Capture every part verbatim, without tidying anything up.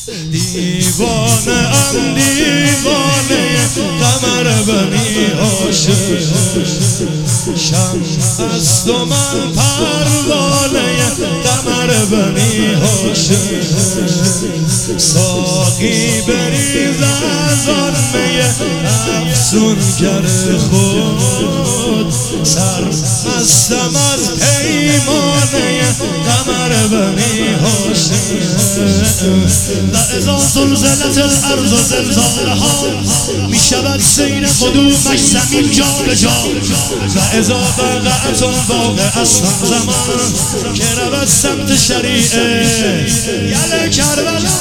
دیوانه ام دیوانه قمر بنی عاشق شمع است و من پروانه قمر بنی عاشق ساقی بریز از آن می افسونگر خود سرمستم از پیمانه قمر بنی عاشق لئذا زلزلت الارض زلزالها می شود سیر قدومش زمین جا به جا لئذا وقعت واقع است زمان که رود سمت شریعه یل کربلا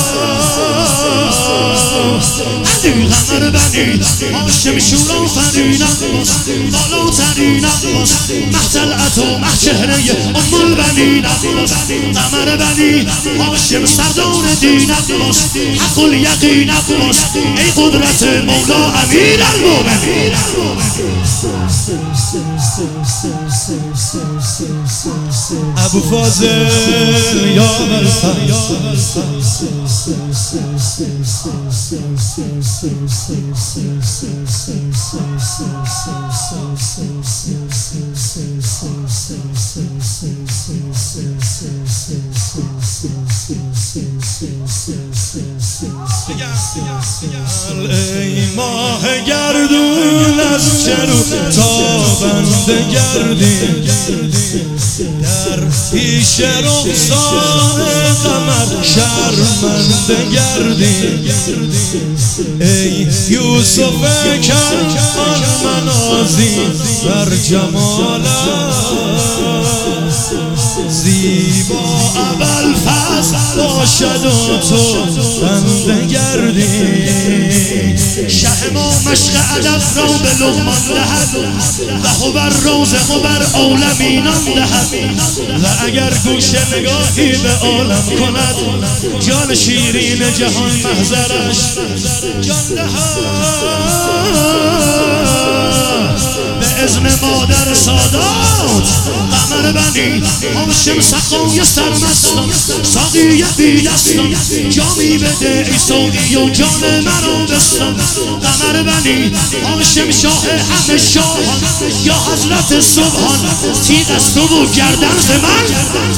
علی قمر بنی هاشم شورا فرین عباس بالاترین عباس محتلعت و محچهره ام البنین عباس قمر بنی هاشم سردار دین عباس حق الیقین عباس ای قدرت مولا امیر المومنین ابو فاضل یا ای ماه گردون از چرو تابنده گردی در پیش رخسار قمر شرمنده گردی ای یوسف کنعان منازی بر جمالت زیبا ابوالفضل باشد و تو بنده گردی شه ما مشق ادب را به لقمان دهد و هو رازق و بر عالمینان دهد و اگر گوش نگاهی به عالم کند جان شیرین جهان محضرش جان دهد به اذن مادر سادات قمر بنی هاشم سقای سرمستان ساقی بی دستان جامی بده ای ساقی و جان مرا بستان قمر بنی هاشم شاه همه شاهان یا حضرت سبحان تیغ است و گردن ز من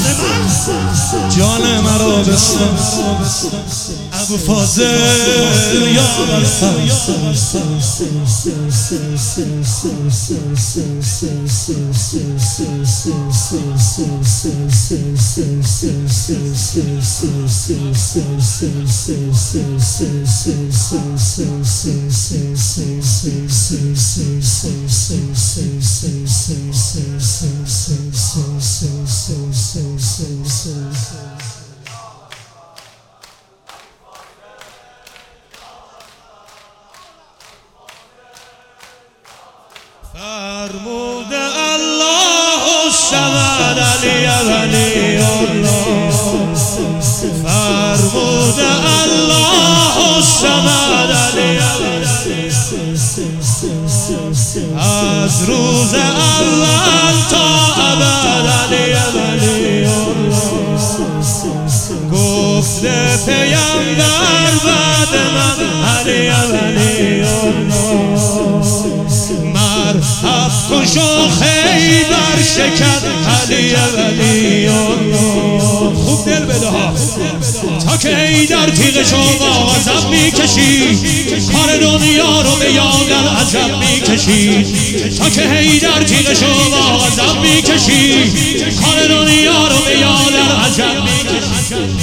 جان مرا بستان ابو فاضل یا فرمود الله الصمد علی ولی الله فرمود الله الصمد علی از روز اول تا ابد علی ولی الله گفته پیامبر بعد من علی ولی الله مرحب کش و خیبر شکن علی ولی الله خوب دل بده ها تا که ای در تیغشو با عذب میکشی کار دنیا رو به یادر عجب میکشی تا که ای در تیغشو با عذب میکشی کار دنیا رو به یادر عجب میکشی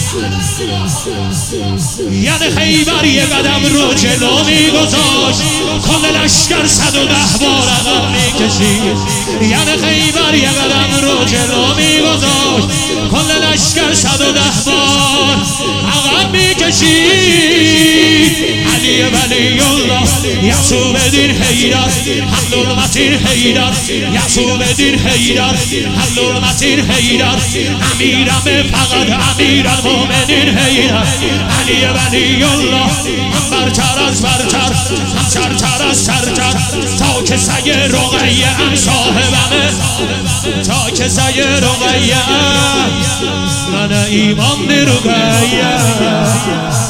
یعنی خیبر یه قدم رو جلو میگذاشت کل لشکر صد و ده بار عقب میکشید یعنی خیبر یه قدم رو جلو میگذاشت کل لشکر صد و ده بار عقب میکشید علی ولی الله یعصوب دین حیدر حمل المتین حیدر یعصوب دین حیدر حمل المتین حیدر امیرم فقط امیر المومنین حیدر علی ولی الله هم برتر از برتر هم چرتر از چرتر تا که سگ رقیه ام صاحبمه تا که سگ رقیه ام من ایمان رقیه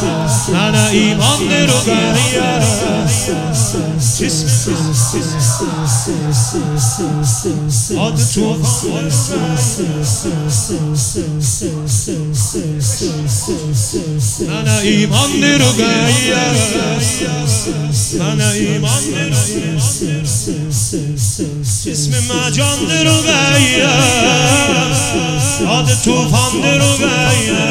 ایمان رقیه جسم آد توفان من ایمان رقیه من ایمان جسم مجان رقیه آد توفان رقیه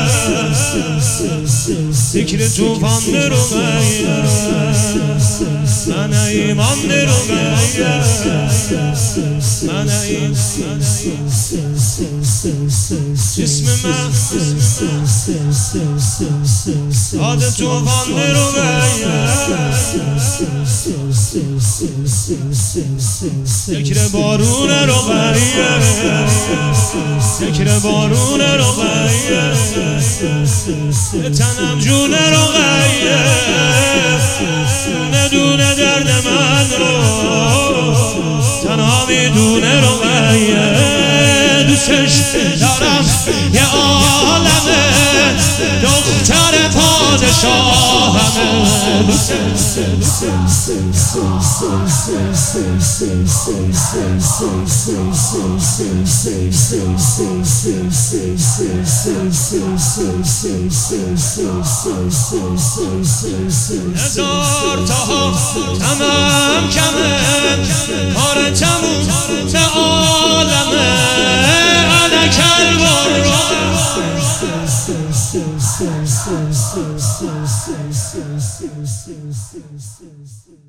ذکر توفان رقیه من ایمان رقیه من ایمان جسم من آد توفان رقیه ذکر بارون رقیه ذکر بارون رقیه تنم جون رقیه ندونه درد من رو تنها میدونه رقیه دوستش دارم یه عالمه دختر پادشاهمه هزار تا تمام کمه کار تموم به عالمه علکل بر